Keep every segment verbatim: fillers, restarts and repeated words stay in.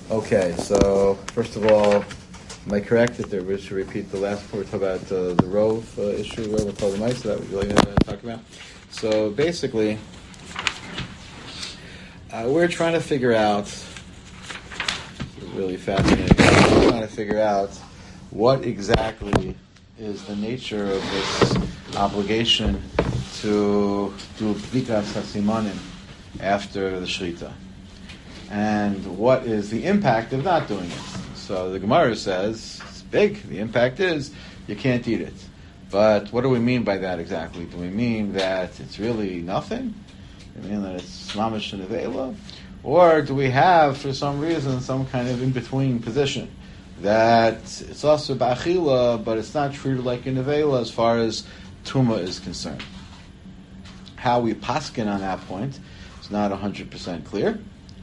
Okay, so first of all, am I correct that there, we should repeat the last part? We're talking about uh, the Rove uh, issue, Rove and Kol Mice, that would you like to talk about? So basically, uh, we're trying to figure out, this is really fascinating, we're trying to figure out what exactly is the nature of this obligation to do Bdikas HaSimanim after the Shrita. And what is the impact of not doing it? So the Gemara says, it's big. The impact is you can't eat it. But what do we mean by that exactly? Do we mean that it's really nothing? Do we mean that it's mamash nevela? Or do we have, for some reason, some kind of in-between position? That it's also ba'achila, but it's not treated like a nevela as far as tuma is concerned. How we paskin on that point is not one hundred percent clear.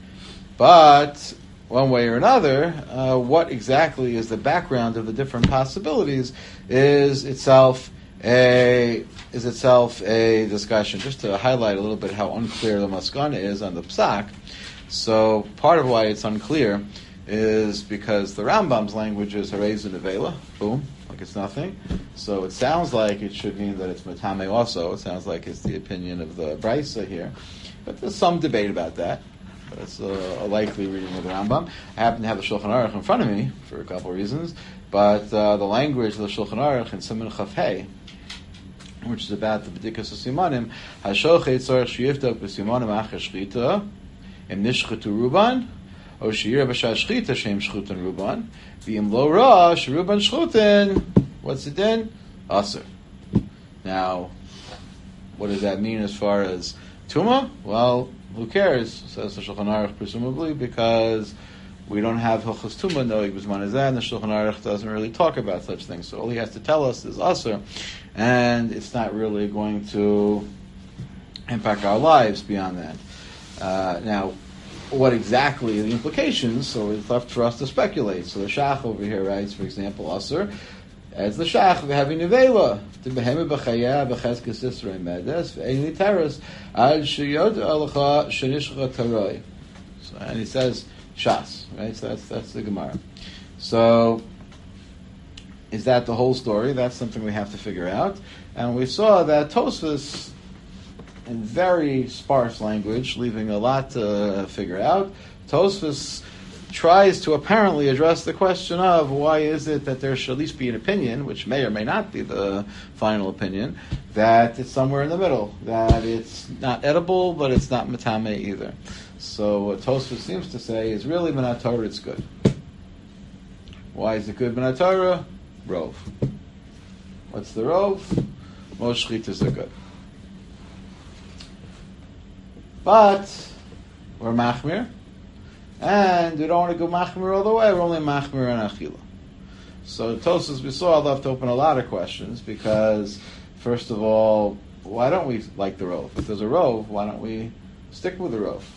But one way or another, uh, what exactly is the background of the different possibilities is itself a is itself a discussion. Just to highlight a little bit how unclear the maskana is on the psak. So part of why it's unclear is because the Rambam's language is harez nevela, boom, like it's nothing. So it sounds like it should mean that it's matame also. It sounds like it's the opinion of the Brisa here, but there's some debate about that. That's a, a likely reading of the Rambam. I happen to have the Shulchan Aruch in front of me for a couple of reasons, but uh, the language of the Shulchan Aruch in Siman Chaf Hey, which is about the Bdikas HaSimanim, Hashochet Tzorech Sheyivdok B'Simanim Achar Shchita, Em Nishchetu Ruban, O She'yireh B'Shas Shchita Shem Shchutin Ruban, V'im Lo Ra Sheruban Shchutin. What's it then? Aser. Now, what does that mean as far as Tuma? Well, who cares, says the Shulchan Aruch, presumably, because we don't have Hilchos Tumah, no B'zman Hazeh, and the Shulchan Aruch doesn't really talk about such things. So all he has to tell us is Aser, and it's not really going to impact our lives beyond that. Uh, now, what exactly are the implications? So it's left for us to speculate. So the Shach over here writes, for example, Aser, as the Shach of having nevela, to behemi b'chaya b'cheskes Yisrei medes v'eini teres al sheyod alacha shenishcha taroi. So and he says Shas, right? So that's that's the Gemara. So is that the whole story? That's something we have to figure out. And we saw that Tosfos, in very sparse language, leaving a lot to figure out, Tosfos tries to apparently address the question of why is it that there should at least be an opinion, which may or may not be the final opinion, that it's somewhere in the middle, that it's not edible, but it's not matame either. So what Tosfos seems to say is really Minat Torah, it's good. Why is it good Minat Torah? Rove. What's the Rove? Most shchitas are good. But we're machmir, and we don't want to go machmir all the way. We're only machmir and achila. So Tosfos, we saw, left to open a lot of questions because, first of all, why don't we like the Rove? If there's a Rove, why don't we stick with the Rove?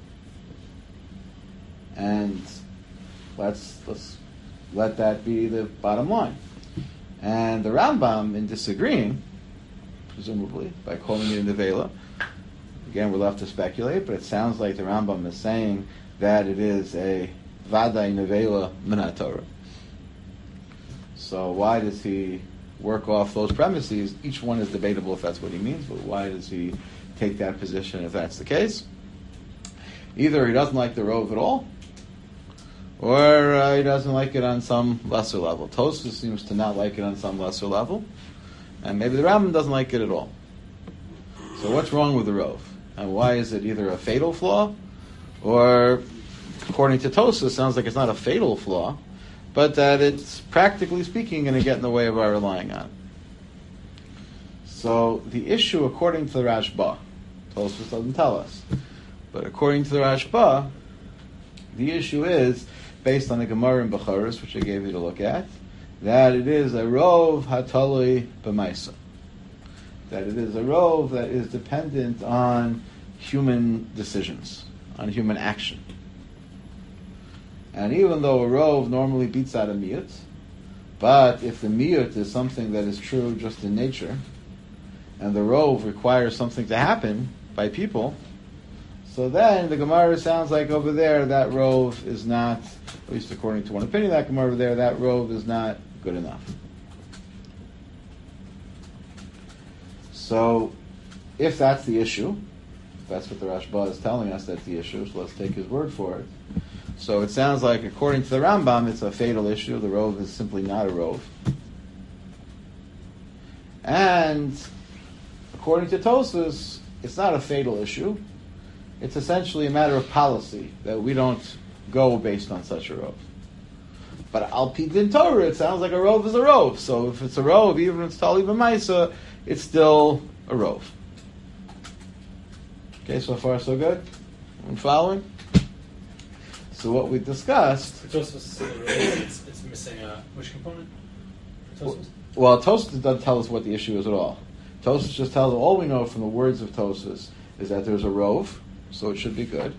And let's let's let that be the bottom line. And the Rambam, in disagreeing, presumably by calling it a nevela, again we're left to speculate, but it sounds like the Rambam is saying that it is a vaday nevela minat Torah. So why does he work off those premises? Each one is debatable if that's what he means, but why does he take that position if that's the case? Either he doesn't like the Rove at all, or uh, he doesn't like it on some lesser level. Tosfos seems to not like it on some lesser level, and maybe the Rambam doesn't like it at all. So what's wrong with the Rove? And why is it either a fatal flaw, or, according to Tosfos, sounds like it's not a fatal flaw, but that it's, practically speaking, going to get in the way of our relying on it. So the issue, according to the Rashba, Tosfos doesn't tell us, but according to the Rashba, the issue is, based on the Gemara in Bechoros, which I gave you to look at, that it is a rov hatali b'maisa. That it is a rov that is dependent on human decisions, on human action. And even though a rov normally beats out a miyut, but if the miyut is something that is true just in nature, and the rov requires something to happen by people, So then the Gemara sounds like over there that rove is not, at least according to one opinion, that Gemara over there, that rove is not good enough. So if that's the issue, if that's what the Rashba is telling us, that's the issue, so let's take his word for it. So it sounds like according to the Rambam, it's a fatal issue. The rove is simply not a rove. And according to Tosfos, it's not a fatal issue. It's essentially a matter of policy that we don't go based on such a rove. But al pi din Torah, it sounds like a rove is a rove. So if it's a rove, even if it's tali b'maisa, it's still a rove. Okay, so far so good? I'm following? So what we discussed... For Tosfos, it's, it's missing a which component? For Tosfos? Well, Tosfos doesn't tell us what the issue is at all. Tosfos just tells us, all we know from the words of Tosfos is that there's a rove, so it should be good.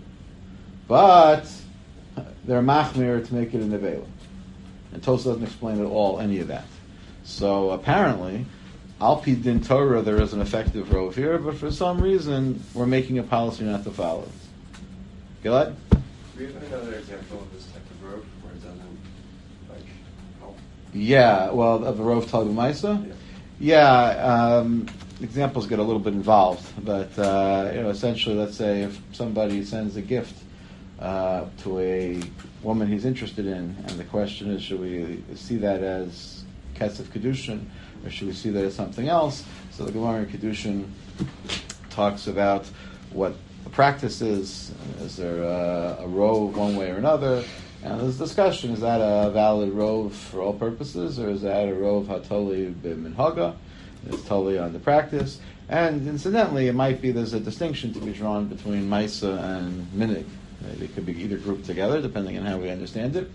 But they're machmir to make it a nevela. And Tosfos doesn't explain at all any of that. So apparently, al pi din Torah, there is an effective rove here, but for some reason, we're making a policy not to follow it. Gilad? Do we have another example of this type of rove where it doesn't, like, help? Yeah, well, of a rove Talib Maisa? Yeah, yeah um, examples get a little bit involved, but, uh, you know, essentially, let's say if somebody sends a gift uh, to a woman he's interested in, and the question is, should we see that as Kesef Kedushin, or should we see that as something else? So the Gemara in Kedushin talks about what the practice is. Is there a, a rove one way or another? And there's discussion, is that a valid rove for all purposes, or is that a rove hatoli b'minhaga? It's totally on the practice. And incidentally, it might be there's a distinction to be drawn between Maisa and Minig. They could be either grouped together, depending on how we understand it,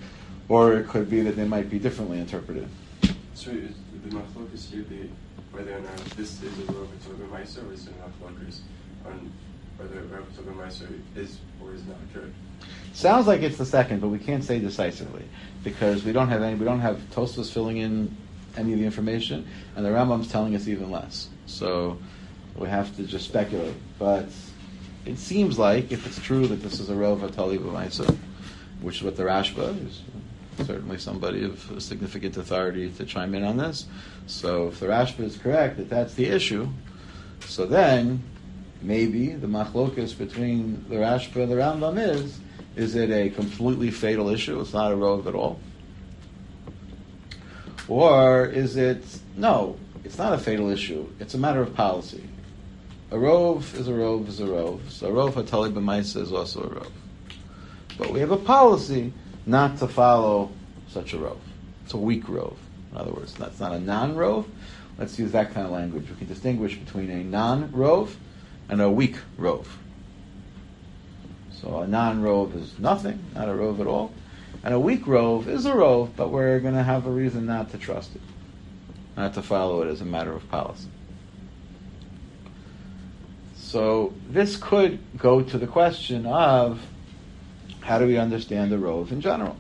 or it could be that they might be differently interpreted. So is the machlokas here be whether or not this is a rove Torah Maisa, or is it machlokas on whether Rav Torah Maisa is or is not good? Sounds like it's the second, but we can't say decisively because we don't have any. We don't have Tosfos filling in any of the information, and the Rambam's telling us even less. So we have to just speculate. But it seems like if it's true that this is a rov hatali b'maisa, which is what the Rashba is, certainly somebody of significant authority to chime in on this. So if the Rashba is correct that that's the issue, so then maybe the machlokas between the Rashba and the Rambam is, is it a completely fatal issue? It's not a rov at all. Or is it, no, it's not a fatal issue. It's a matter of policy. A rov is a rov is a rov. So a rov hatali b'maisa is also a rov. But we have a policy not to follow such a rov. It's a weak rov. In other words, that's not a non-rov. Let's use that kind of language. We can distinguish between a non-rov and a weak rov. So a non-rov is nothing, not a rov at all. And a weak rov is a rov, but we're going to have a reason not to trust it, not to follow it as a matter of policy. So this could go to the question of how do we understand the rov in general?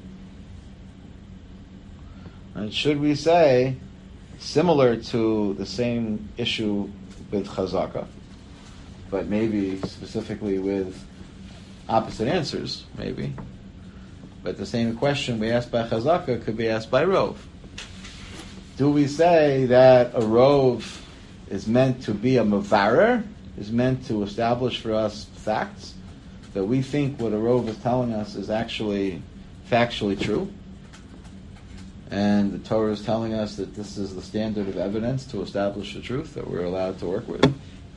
And should we say, similar to the same issue with chazaka, but maybe specifically with opposite answers, maybe, but the same question we asked by chazaka could be asked by rov. Do we say that a rov is meant to be a mavarer, is meant to establish for us facts, that we think what a rov is telling us is actually factually true, and the Torah is telling us that this is the standard of evidence to establish the truth that we're allowed to work with?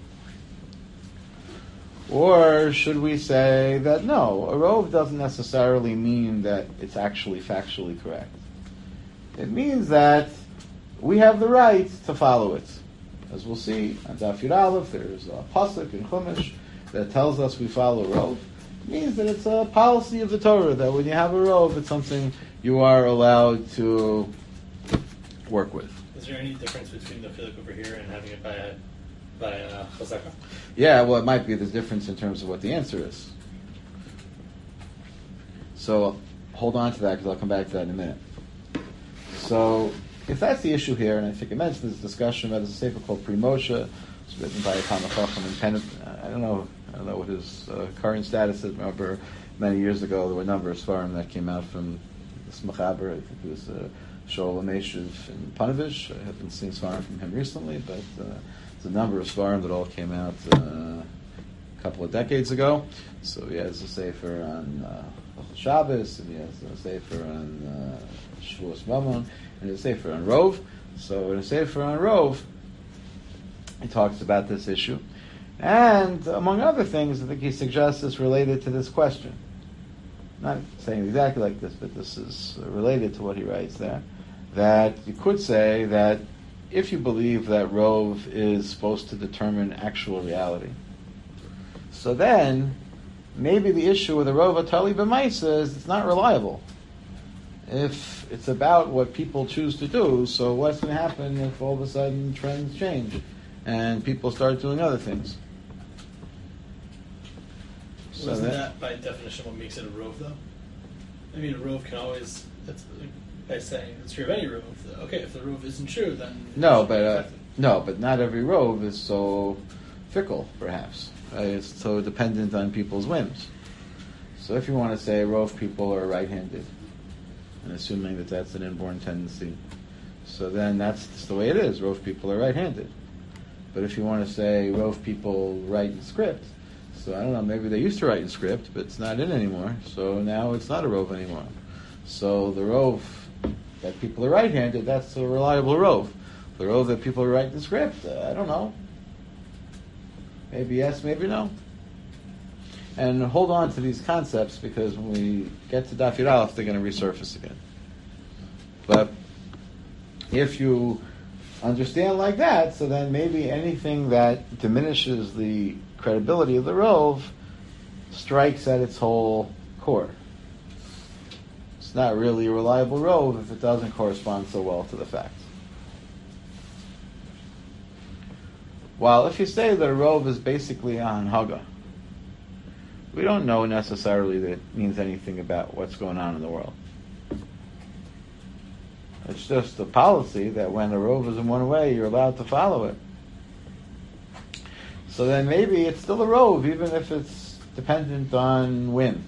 Or should we say that no, a rov doesn't necessarily mean that it's actually factually correct. It means that we have the right to follow it. As we'll see on Daf Yud Aleph, there's a pasuk in Chumash that tells us we follow rov. It means that it's a policy of the Torah that when you have a rov, it's something you are allowed to work with. Is there any difference between the chiluk over here and having it by a by a chazaka? Yeah, well, it might be the difference in terms of what the answer is. So hold on to that because I'll come back to that in a minute. So if that's the issue here, and I think I mentioned this discussion about this paper called Pri Moshe, it's written by a Talmid Chacham in Pen. I don't know I don't know what his uh, current status is. Remember, many years ago, there were a number of Svarim that came out from this Mechaber. I think it was uh, Shoel Meshiv and Panovich. I haven't seen Svarim from him recently, but uh, there's a number of Svarim that all came out uh, a couple of decades ago. So he has a Sefer on uh, Shabbos, and he has a Sefer on uh, Shavuos Mammon, and a Sefer on Rov. So in a Sefer on Rov, he talks about this issue. And among other things, I think he suggests it's related to this question. Not saying exactly like this, but this is related to what he writes there. That you could say that if you believe that Rov is supposed to determine actual reality, so then maybe the issue with the Rov Atali B'maisa is it's not reliable. If it's about what people choose to do, so what's going to happen if all of a sudden trends change and people start doing other things? So Wasn't that, that by definition what makes it a rove, though? I mean, a rove can always, that's by saying it's true of any rove. Okay, if the rove isn't true, then no, but uh, no, but not every rove is so fickle. Perhaps right? It's so dependent on people's whims. So if you want to say rove people are right-handed, and assuming that that's an inborn tendency, so then that's just the way it is. Rove people are right-handed. But if you want to say rove people write in script, so I don't know, maybe they used to write in script, but it's not in anymore, so now it's not a rove anymore. So the rove that people are right-handed, that's a reliable rove. The rove that people write in script, uh, I don't know. Maybe yes, maybe no. And hold on to these concepts, because when we get to Daf Yud Aleph, they're going to resurface again. But if you understand like that, so then maybe anything that diminishes the credibility of the rove strikes at its whole core. It's not really a reliable rove if it doesn't correspond so well to the facts. While if you say that a rove is basically a hanhaga, we don't know necessarily that it means anything about what's going on in the world. It's just a policy that when the rove is in one way, you're allowed to follow it. So then maybe it's still a rove, even if it's dependent on whim.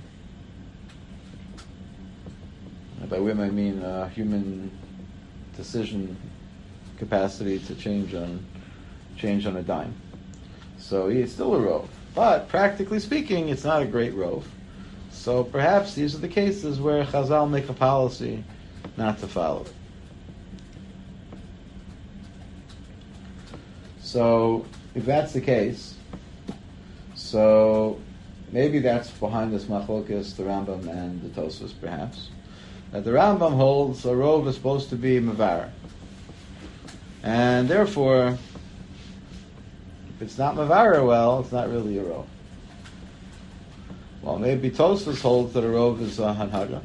By whim I mean uh, human decision capacity to change on change on a dime. So it's still a rove. But practically speaking, it's not a great rove. So perhaps these are the cases where Chazal make a policy not to follow it. So if that's the case, so maybe that's behind this machlokas, the Rambam and the Tosfos, perhaps. That the Rambam holds a rove is supposed to be mevar, and therefore, if it's not mevar well, it's not really a rove. Well, maybe Tosfos holds that a rove is a hanhaga,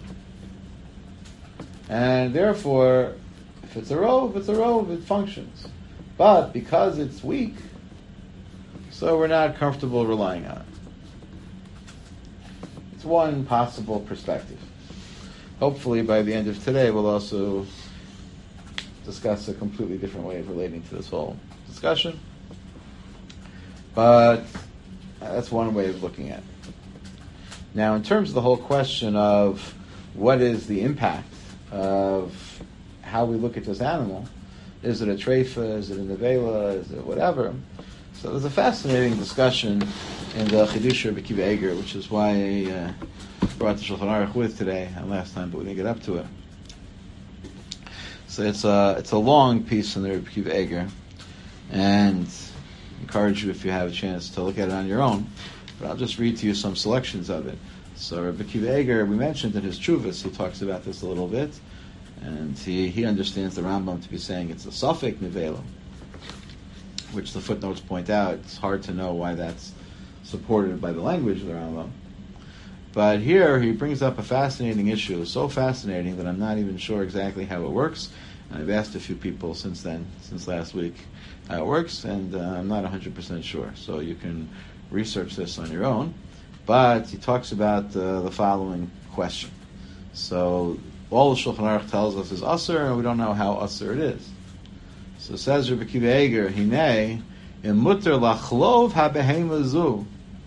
and therefore, if it's a rove, it's a rove, it functions. But because it's weak, so we're not comfortable relying on it. It's one possible perspective. Hopefully by the end of today we'll also discuss a completely different way of relating to this whole discussion. But that's one way of looking at it. Now in terms of the whole question of what is the impact of how we look at this animal, is it a treifa, is it a nevela, is it whatever? So there's a fascinating discussion in the Chidush Rabbi Akiva Eiger, which is why I uh, brought the Shulchan Aruch with today, and last time, but we didn't get up to it. So it's a it's a long piece in the Rabbi Akiva Eiger, and I encourage you if you have a chance to look at it on your own. But I'll just read to you some selections of it. So Rabbi Akiva Eiger, we mentioned in his Chuvas, he talks about this a little bit, and he he understands the Rambam to be saying it's a suffix nevela, which the footnotes point out. It's hard to know why that's supported by the language of the Rambam. But here he brings up a fascinating issue, so fascinating that I'm not even sure exactly how it works. And I've asked a few people since then, since last week, how it works, and uh, I'm not one hundred percent sure. So you can research this on your own. But he talks about uh, the following question. So all the Shulchan Aruch tells us is Asur, and we don't know how Asur it is. So says Rabbi Akiva Eiger, Hinei, in mutter lachlov habehema zu,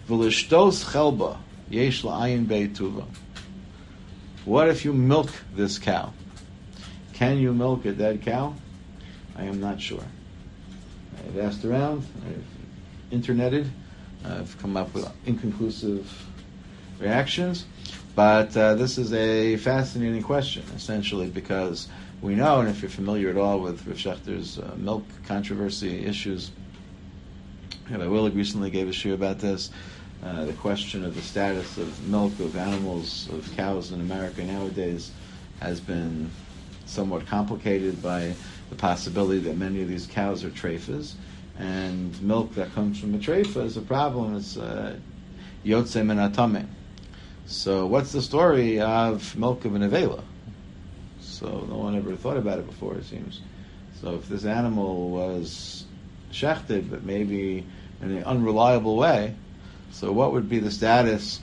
V'lishtos chelba yesh la'ayin beituva. What if you milk this cow? Can you milk a dead cow? I am not sure. I've asked around, I've interneted, I've come up with inconclusive reactions, but uh, this is a fascinating question, essentially, because we know, and if you're familiar at all with Rav Schechter's uh, milk controversy issues, Rabbi Willig recently gave a shiur about this, uh, the question of the status of milk of animals, of cows in America nowadays has been somewhat complicated by the possibility that many of these cows are treifas, and milk that comes from a treifa is a problem. It's uh, yotze min hatameh. So what's the story of milk of an avela? So no one ever thought about it before, it seems. So if this animal was shechted, but maybe in an unreliable way, so what would be the status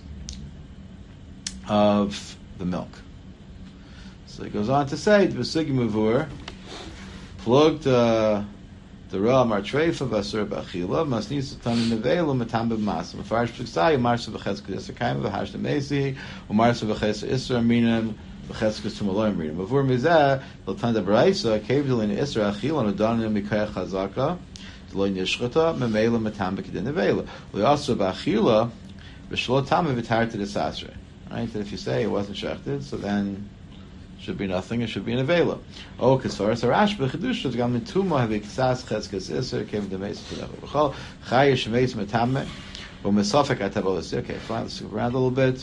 of the milk? So it goes on to say, "B'sigi muvur, plugged the ra martreifa v'asur b'achila, masnis tanin nevelu metam b'masa, mefarish p'sai, marsa v'cheska yisra kaim v'hash nemesi, u'marsa v'cheska isra aminim v'cheska tumaloim aminim. Muvur mizeh, l'tan da b'raisa, kevdil in isra achila, n'udanim mikaya chazaka, d'lo nishchata, memela metam b'kedin nevelu. L'yasur b'achila, v'shlo tam v'tar to the sasre. Right? That if you say it wasn't shechted, so then should be nothing. It should be an avela. Oh, kasvaras harash b'chedusha gam mituma haviksas cheskas iser came the meis together. B'chol chayish meis metame u'mesafek atabolis. Okay, fine. Let's move around a little bit.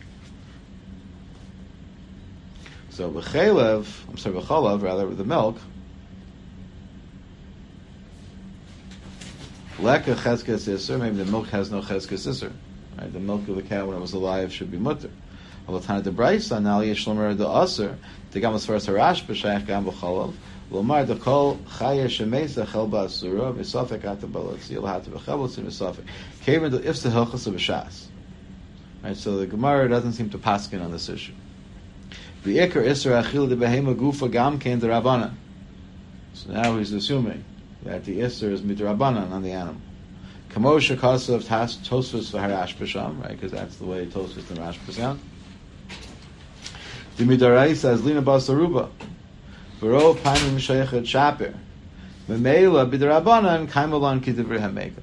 So b'chelev, I'm sorry, b'cholav rather with the milk. Leka cheskas iser. Maybe the milk has no cheskas iser. Right, the milk of the cow when it was alive should be mutter. Alatana de Braisa, Nali Shlomer de Aser, the Gamas first Harash, B'Shayach Gam B'Chalav, Lomar de Kol Chaya Shemesa Chelba Asura, V'Safek Atabalat Zil Hata B'Chabot Sim V'Safek. Kevin the Ifsa Hilchas of B'Shas. Right, so the Gemara doesn't seem to paskin on this issue. V'Ikar Isra Achil de Behema Gufa Gam Ken de Rabbanan. So now he's assuming that the Isra is midrabanan on the animal. Kamosha Kasav Tas Tosfos V'Harash B'Sham, right, because that's the way Tosfos and Rash B'Sham. Dimidarai says Lina Basaruba. Vero Panim Shaychet Shaper. Memela Bidrabanan Kaimalan Kidivri Hameka.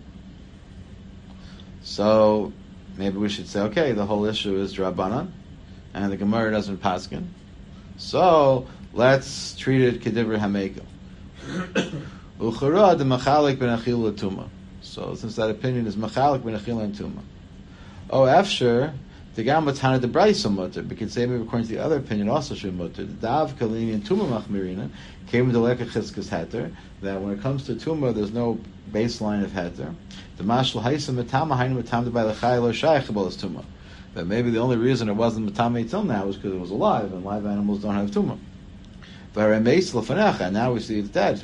So maybe we should say, okay, the whole issue is Drabanan, and the Gemara doesn't paskin. So let's treat it Kidivri Hameka. Uchara de Machalik ben Achil Tuma. So since that opinion is Machalik ben Achil and Tuma. Oh, Afshir. The Gamatana de Braisa mutter, because maybe according to the other opinion also should mutter. The Dav Kalini and Tuma Machmirina came to Leka Chizkas Heter, that when it comes to Tuma, there's no baseline of Heter. The Mashal Haisa Matama Hainu Matamda by the Chaylo Shaykhabal is Tuma. That maybe the only reason it wasn't Matame till now was because it was alive, and live animals don't have Tuma. And now we see it's dead.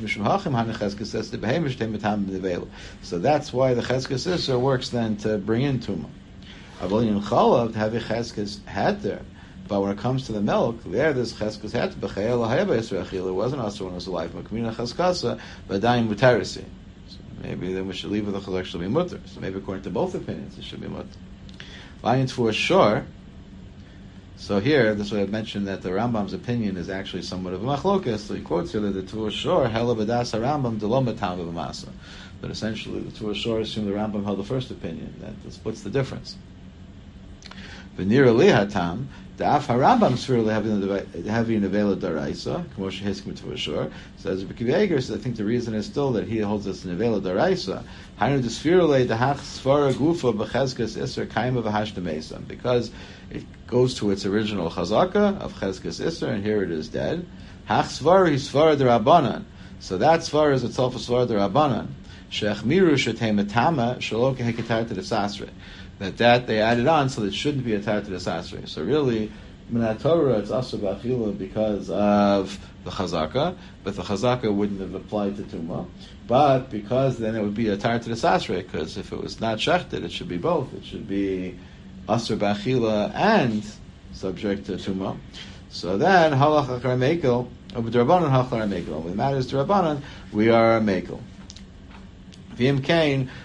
So that's why the Cheskas Isser works then to bring in Tuma. Avalin Chalav to have a cheskes heter, but when it comes to the milk, there there's cheskes heter. B'chayel lahayba Yisrael achil. It wasn't also when it was alive. Makamina cheskasa, but dying mutarisi. So maybe then we should leave with the chazak should be mutter. So maybe according to both opinions, it should be mutter. Lions for sure. So here, this is what I mentioned that the Rambam's opinion is actually somewhat of a machlokas. So he quotes here that the Tur Shor hela b'das Rambam delom b'tam b'masa. But essentially, the Tur Shor assumed the Rambam held the first opinion. That splits the difference. V'nira lihatam, the af harambam spherically having a nevela daraisa, k'moshe hiskim t'vashor. Says Rebbe Yeager says, I think the reason is still that he holds this nevela daraisa. Hainu the spherically the hach svara gufa b'chezkas iser kaima v'hash demesam, because it goes to its original chazaka of chezkas iser, and here it is dead. Hach svara is svara derabanan, so that svara is itself a svara derabanan. Shech miru shetei metama shalo keheketar to the sasre. That that they added on so that it shouldn't be attached to the sasri. So really, Minat Torah, it's also b'achila because of the chazaka, but the chazaka wouldn't have applied to Tumah. But because then it would be attached to the sasri, because if it was not shechted, it should be both. It should be asur b'achila and subject to Tumah. So then, halach achar mekel, or b'drabanan halach achar mekel. When it matters to Rabbanan, we are a mekel. V'im kain,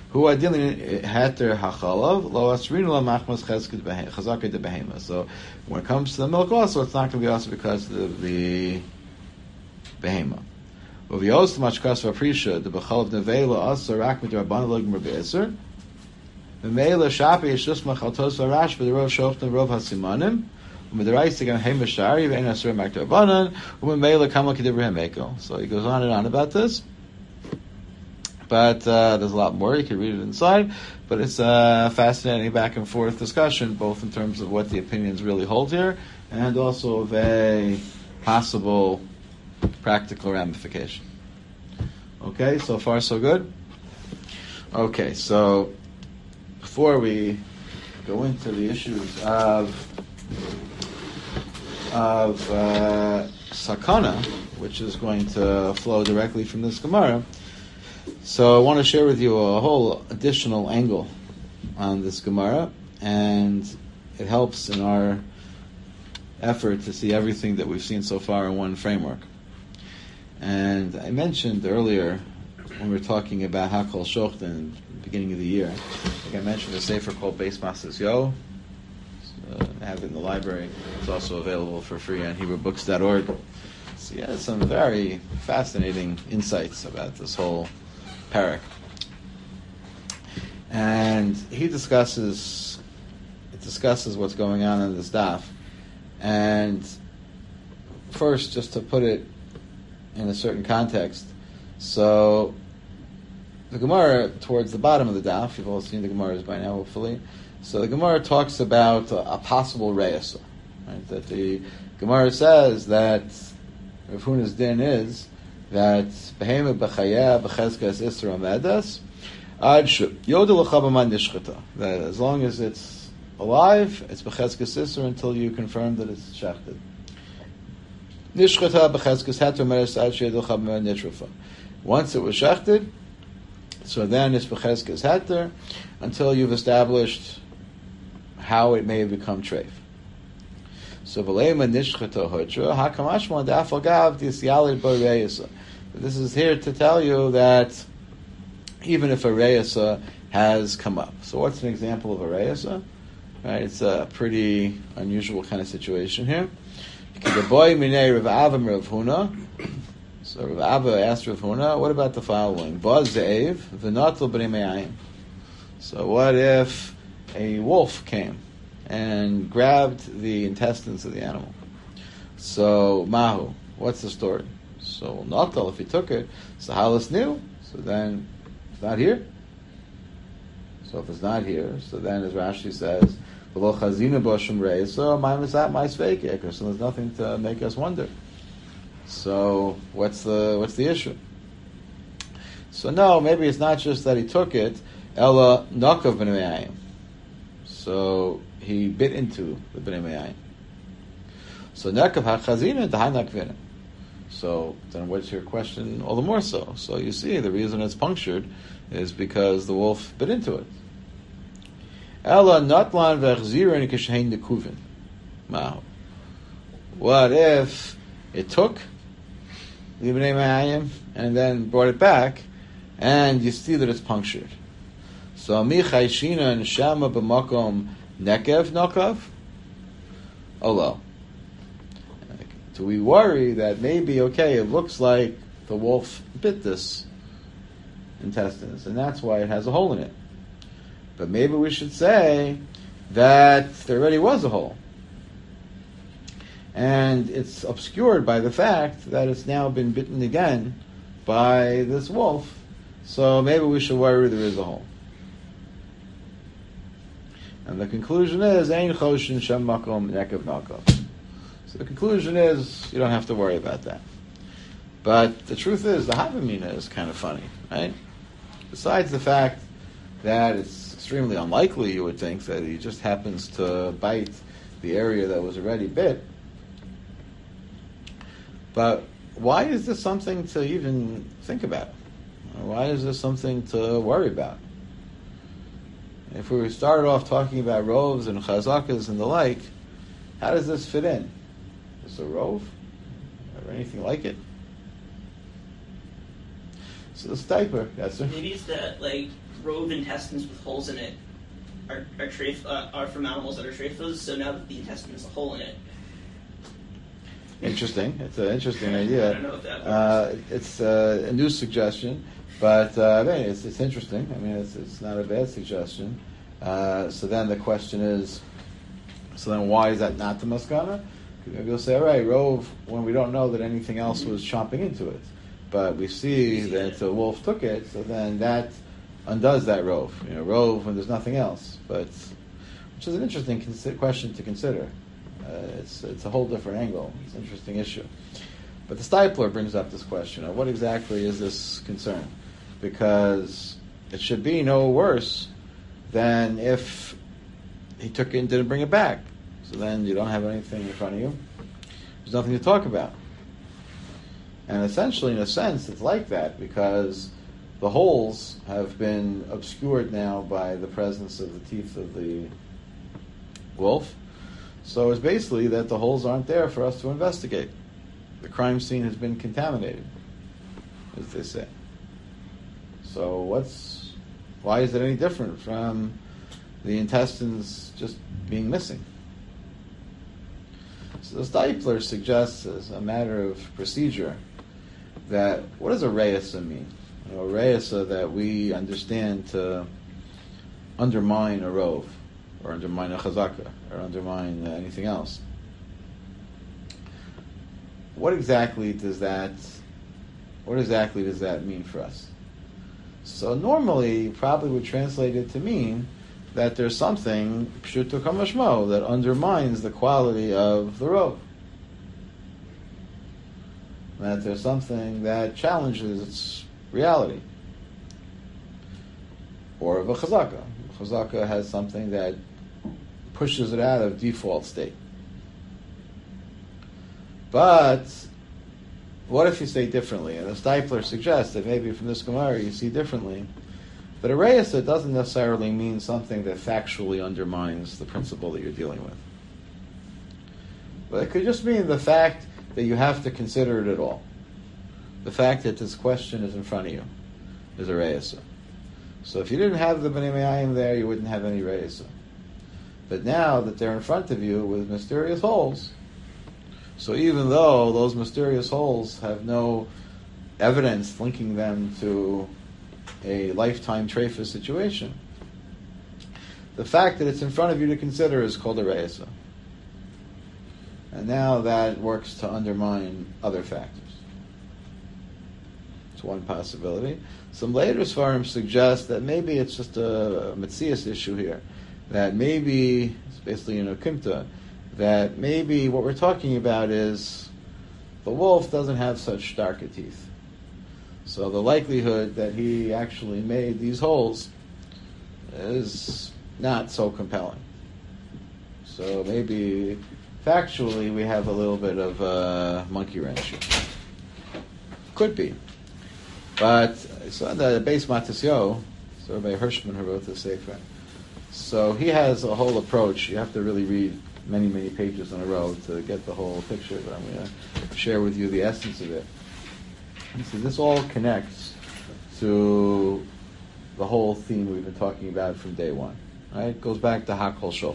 Who adilin heter hachalav lo asrinu la machmas chazakid chazakid de behema. So when it comes to the milk, also it's not going to be also because of the behema. Uvios machkas v'prisha the bechalav nevela also rak mit rabban legmer be'eser. Memela shapi yeshus machaltos v'rash v'derov shofna rov hasimanim. Umedaraisa gam hemashari v'en asur makta abanan. Umemela kamal kedibra hemeko. So he goes on and on about this. But uh, there's a lot more. You can read it inside. But it's a fascinating back and forth discussion, both in terms of what the opinions really hold here, and also of a possible practical ramification. Okay, so far so good? Okay, so before we go into the issues of of uh, sakana, which is going to flow directly from this Gemara, so I want to share with you a whole additional angle on this Gemara, and it helps in our effort to see everything that we've seen so far in one framework. And I mentioned earlier, when we were talking about Hakol Shocht in the beginning of the year, I think I mentioned a sefer called Beis Masas Yo. Uh, I have it in the library. It's also available for free on Hebrew Books dot org. So he has some very fascinating insights about this whole parak. And he discusses it discusses what's going on in this daf. And first, just to put it in a certain context, so the Gemara towards the bottom of the daf, you've all seen the Gemaras by now, hopefully. So the Gemara talks about a, a possible reisa, right? That the Gemara says that Rav Huna's din is that behema b'chaya b'chezkas isra medas ad yoda l'chabaman nishchata. That as long as it's alive, it's b'chezkas isra until you confirm that it's shechted. Nishchata b'chezkas heter medas ad yoda l'chabaman nishrafa. Once it was shechted, so then it's b'chezkas heter until you've established how it may have become treif. So v'leima nishchata hotra hakamashma da'afal gav disyalid bo reyesa. This is here to tell you that even if a reyesa has come up. So what's an example of a reyesa? Right, it's a pretty unusual kind of situation here. The boy minei Rav Avim Rav Huna. So Rav Abba asked Rav Huna, what about the following? Baz ze'ev v'natul b'nei me'ayim. So what if a wolf came and grabbed the intestines of the animal? So mahu, what's the story? So natal, if he took it, so halas knew. So then it's not here. So if it's not here, so then as Rashi says, v'lo chazina b'shem reis, so my misat my sveik, so there's nothing to make us wonder. So what's the what's the issue? So no, maybe it's not just that he took it. Ella nakav b'nei me'ayim. So he bit into the b'nei me'ayim. So nakav hachazina d'hanakvina. So then what's your question? All the more so. So you see, the reason it's punctured is because the wolf bit into it. Ella natlan v'achzirin kishein dekuvin. Wow. What if it took the b'nei me'ayim and then brought it back, and you see that it's punctured? So mi chayshina and shama b'makom nekev nakav. Olo. Do we worry that maybe, okay, it looks like the wolf bit this intestines, and that's why it has a hole in it. But maybe we should say that there already was a hole. And it's obscured by the fact that it's now been bitten again by this wolf. So maybe we should worry there is a hole. And the conclusion is, Ein choshin shem makom nekev nakav. So the conclusion is, you don't have to worry about that. But the truth is, the Havamina is kind of funny, right? Besides the fact that it's extremely unlikely, you would think, that he just happens to bite the area that was already bit. But why is this something to even think about? Why is this something to worry about? If we started off talking about roves and chazakas and the like, how does this fit in? Is a rove or anything like it? So the stiper, yes sir. Maybe it's that, like, rove intestines with holes in it are are, treif, uh, are from animals that are treifas. So now that the intestine has a hole in it. Interesting. It's an interesting I idea. don't know if that works. Uh, it's uh, a new suggestion, but uh, I mean, it's, it's interesting. I mean, it's, it's not a bad suggestion. Uh, so then the question is, so then why is that not the maskana? Maybe you'll say, all right, rove, when we don't know that anything else was chomping into it. But we see that the wolf took it, so then that undoes that rove. You know, rove when there's nothing else. But, which is an interesting consi- question to consider. Uh, it's it's a whole different angle. It's an interesting issue. But the Steipler brings up this question of what exactly is this concern? Because it should be no worse than if he took it and didn't bring it back. So then you don't have anything in front of you. There's nothing to talk about. And essentially, in a sense, it's like that because the holes have been obscured now by the presence of the teeth of the wolf. So it's basically that the holes aren't there for us to investigate. The crime scene has been contaminated, as they say. So what's, why is it any different from the intestines just being missing? So the Steipler suggests as a matter of procedure that what does a reisa mean? You know, a reisa that we understand to undermine a rove, or undermine a chazaka, or undermine uh, anything else. What exactly does that? What exactly does that mean for us? So normally, you probably would translate it to mean that there's something pshuto kamashmo that undermines the quality of the rove. That there's something that challenges its reality, or of a chazaka. Chazaka has something that pushes it out of default state. But what if you say differently? And the Steipler suggests that maybe from this Gemara you see differently. But a reisa doesn't necessarily mean something that factually undermines the principle that you're dealing with. But it could just mean the fact that you have to consider it at all. The fact that this question is in front of you is a reisa. So if you didn't have the Bnei Me'ayim there, you wouldn't have any reisa. But now that they're in front of you with mysterious holes, so even though those mysterious holes have no evidence linking them to a lifetime treifah situation, the fact that it's in front of you to consider is called a reisa. And now that works to undermine other factors. It's one possibility. Some later Sfarim suggest that maybe it's just a, a Metzias issue here. That maybe, it's basically in Okimta, that maybe what we're talking about is the wolf doesn't have such stark teeth. So the likelihood that he actually made these holes is not so compelling. So maybe factually we have a little bit of a monkey wrench. Could be. But so the base Matisyo, so Rabbi Hirschman who wrote this sefer, so he has a whole approach. You have to really read many, many pages in a row to get the whole picture, but I'm going to share with you the essence of it. He says this all connects to the whole theme we've been talking about from day one. Right? It goes back to Hakol Shochtim.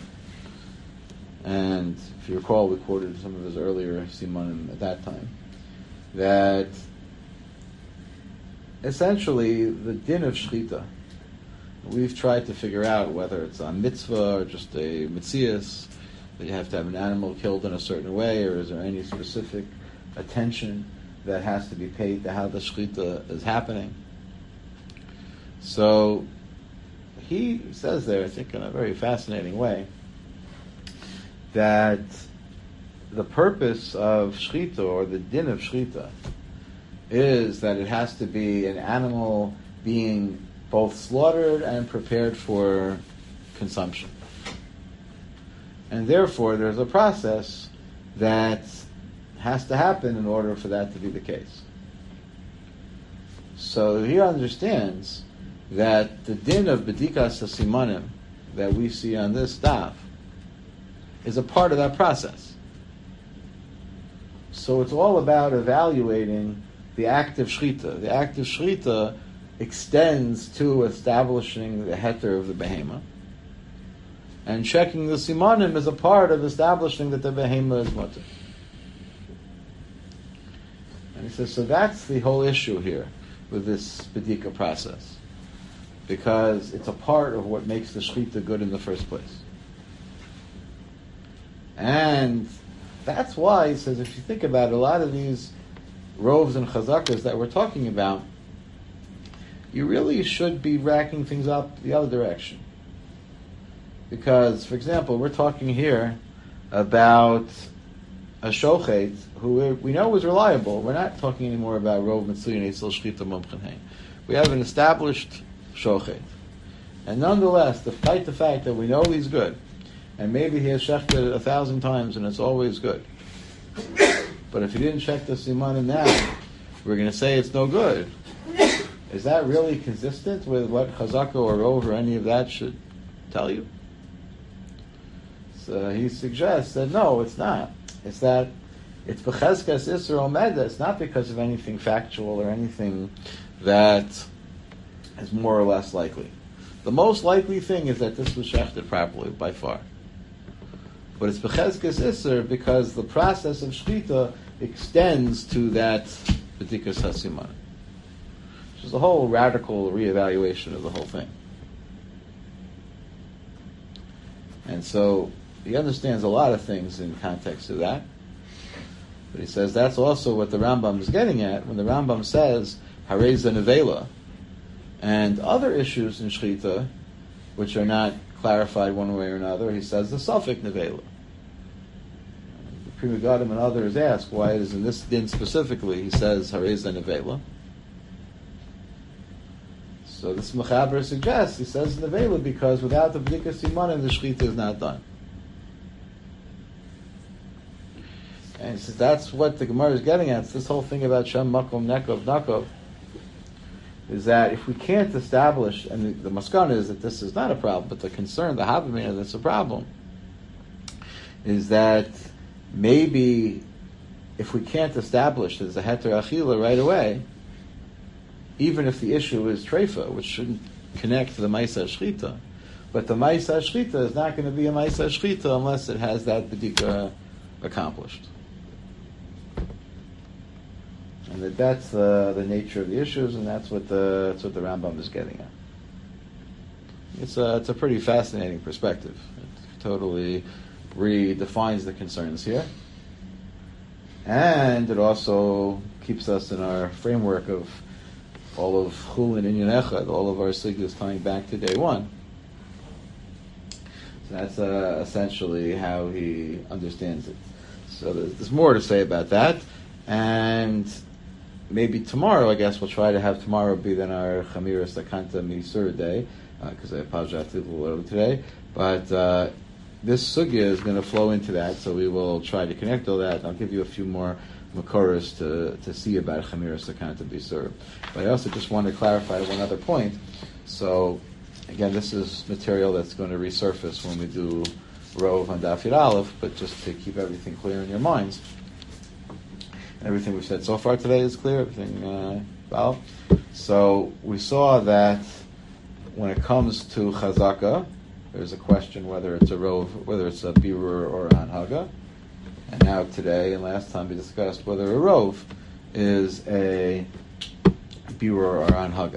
And if you recall, we quoted some of his earlier simanim at that time, that essentially the din of shchita, we've tried to figure out whether it's a mitzvah or just a mitzias, that you have to have an animal killed in a certain way, or is there any specific attention that has to be paid to how the shchita is happening. So he says there, I think in a very fascinating way, that the purpose of shchita, or the din of shchita, is that it has to be an animal being both slaughtered and prepared for consumption. And therefore there's a process that has to happen in order for that to be the case. So he understands that the din of Bedikas HaSimanim that we see on this daf is a part of that process. So it's all about evaluating the act of shchita. The act of shchita extends to establishing the heter of the behema, and checking the simanim is a part of establishing that the behema is mutter. And he says, so that's the whole issue here with this bedika process, because it's a part of what makes the shechita good in the first place. And that's why he says, if you think about it, a lot of these rovs and chazakas that we're talking about, you really should be racking things up the other direction. Because, for example, we're talking here about a shochet who we know is reliable. We're not talking anymore about rov mitzvah and etzel shchita mumchen. We have an established shochet. And nonetheless, despite the fact that we know he's good, and maybe he has shechted a thousand times and it's always good, but if he didn't check the simanim now, we're going to say it's no good. Is that really consistent with what chazaka or rov or any of that should tell you? So he suggests that no, it's not. It's that it's b'chezkas isser omeda. It's not because of anything factual or anything that is more or less likely. The most likely thing is that this was shechted properly, by far. But it's b'chezkas isser because the process of shechita extends to that b'dikas hasiman. Which is a whole radical reevaluation of the whole thing. And so he understands a lot of things in context of that. But he says that's also what the Rambam is getting at when the Rambam says Hareza Nevela and other issues in Shechita which are not clarified one way or another. He says the Suffolk Nevela. The Pri Megadim and others ask why it is in this din specifically he says Hareza Nevela. So this Mechaber suggests he says Nevela because without the B'dikas Simanim the Shechita is not done. And he says that's what the Gemara is getting at. It's this whole thing about Shem Makom Nekov Nakov is that if we can't establish, and the, the maskana is that this is not a problem, but the concern, the havamina that's a problem, is that maybe if we can't establish there's a heter achila right away, even if the issue is treifa, which shouldn't connect to the Maisa Shchita, but the Maisa Shchita is not going to be a Maisa Shchita unless it has that bedika accomplished. And that that's uh, the nature of the issues, and that's what the that's what the Rambam is getting at. It's a it's a pretty fascinating perspective. It totally redefines the concerns here, and it also keeps us in our framework of all of Chulin Inyan Echad, all of our sigas tying back to day one. So that's uh, essentially how he understands it. So there's, there's more to say about that, and maybe tomorrow, I guess we'll try to have tomorrow be then our Chamira Sakanta Misur day, because uh, I apologize a little early today. But uh, this sugya is going to flow into that, so we will try to connect all that. I'll give you a few more makoros to to see about Chamira Sakanta Misur. But I also just want to clarify one other point. So again, this is material that's going to resurface when we do Rov on Daf Yud Aleph, but just to keep everything clear in your minds. Everything we've said so far today is clear. Everything, uh, well, so we saw that when it comes to chazaka, there's a question whether it's a rov, whether it's a birur or a hanhaga. And now today and last time we discussed whether a rov is a birur or hanhaga.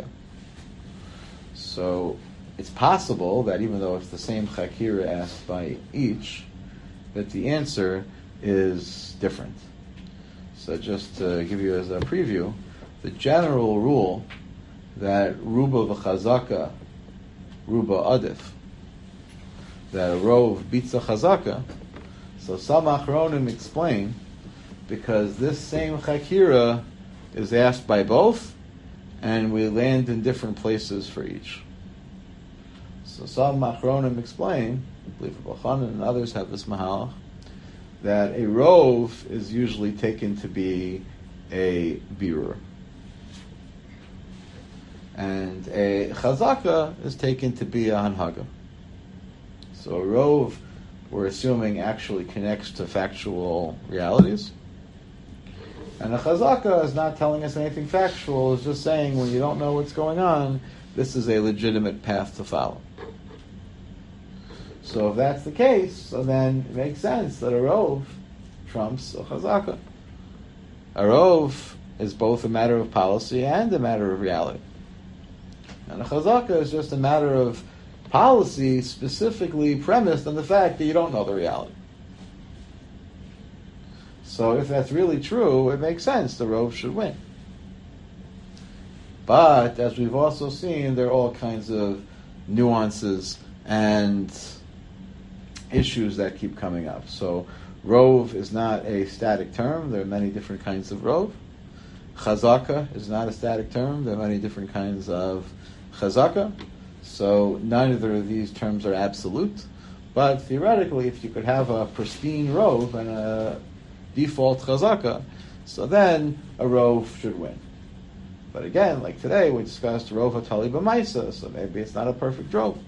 So it's possible that even though it's the same chakira asked by each, that the answer is different. So just to give you as a preview, the general rule that ruba v'chazaka, ruba adif, that a rov beats a chazaka, so some achronim explain, because this same chakira is asked by both, and we land in different places for each. So some achronim explain, I believe Rabbi Chanan and others have this mahalach, that a rov is usually taken to be a birur, and a chazaka is taken to be a hanhaga. So a rov, we're assuming, actually connects to factual realities, And a chazaka is not telling us anything factual, it's just saying when you don't know what's going on, this is a legitimate path to follow. So if that's the case, so then it makes sense that a rov trumps a chazaka. A rov is both a matter of policy and a matter of reality. And a chazaka is just a matter of policy specifically premised on the fact that you don't know the reality. So if that's really true, it makes sense the rov should win. But as we've also seen, there are all kinds of nuances and issues that keep coming up. So rov is not a static term. There are many different kinds of rov. Chazaka is not a static term. There are many different kinds of chazaka. So neither of these terms are absolute. But theoretically, if you could have a pristine rov and a default chazaka, so then a rov should win. But again, like today, we discussed rov hatali b'maisa, so maybe it's not a perfect rov.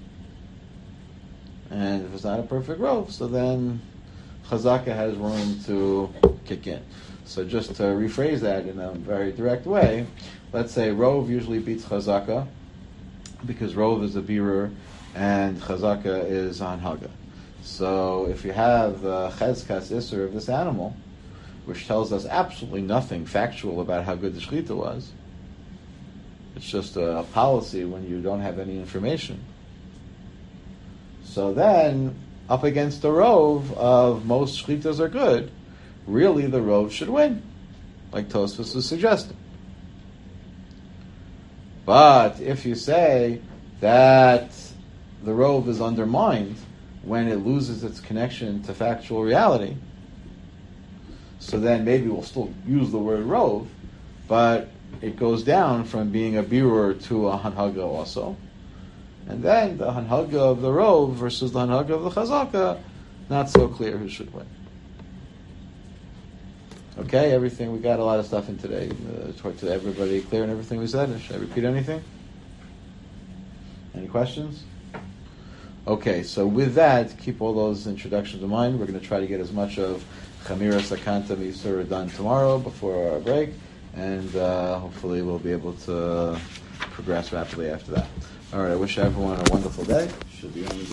And if it's not a perfect rov, so then chazaka has room to kick in. So just to rephrase that in a very direct way, let's say rov usually beats chazaka because rov is a birur and chazaka is anhaga. So if you have the chezkas isser of this animal, which tells us absolutely nothing factual about how good the shechita was, it's just a, a policy when you don't have any information. So then, up against the rov of most shchitas are good, really the rov should win, like Tosfos was suggesting. But if you say that the rov is undermined when it loses its connection to factual reality, so then maybe we'll still use the word rov, but it goes down from being a birur to a hanhaga also. And then the hanhaga of the rov versus the hanhaga of the chazaka, not so clear who should win. Okay, everything, we got a lot of stuff in today. Uh, talk to everybody clear on everything we said. Should I repeat anything? Any questions? Okay, so with that, keep all those introductions in mind. We're going to try to get as much of Chamira Sakanta Misura done tomorrow before our break, and uh, hopefully we'll be able to progress rapidly after that. All right, I wish everyone a wonderful day. Should be on the